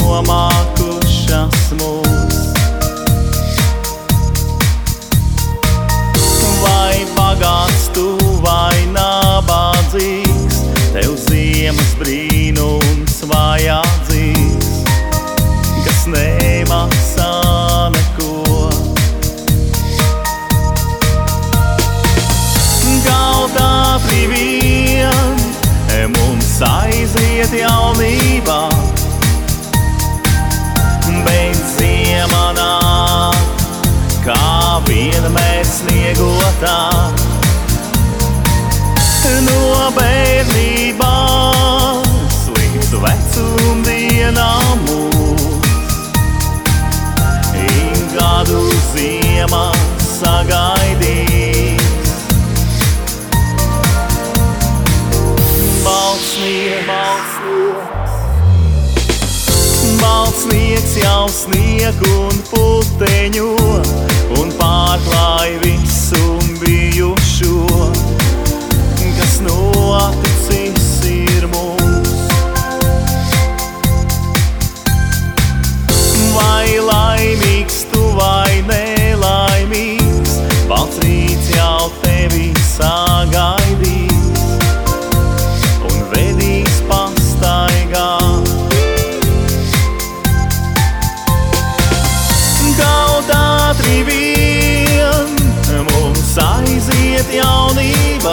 nomākušas mūs. Vai bagāts tu vai nabadzīgs, tev ziemas brīnums vajadzīgs, kas nemaksā neko. Kaut ātri vien mums aiziet jaunībā, bet ziema nāk, kā vienmēr sniegotā. No bērnībās līdz vecumdienām mūs, ik gadu ziemā sagaidīs. Balts sniegs jau snieg un puteņo, un pārklāj visu bijušo, kas noticis ir mums. Vai laimīgs tu vai nelaimīgs, balts rīts jau tevi sagaidīs un vedīs pastaigā. Kaut ātri vien mums aiziet jaunībā,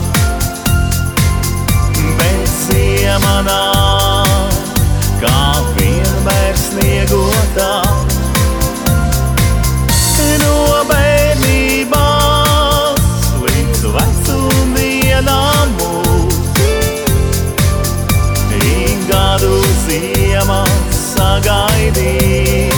bet ziema nāk, kā vienmēr sniegotā. No bērnībās līdz vecumdienām mūs, ik gadu ziemā sagaidīs.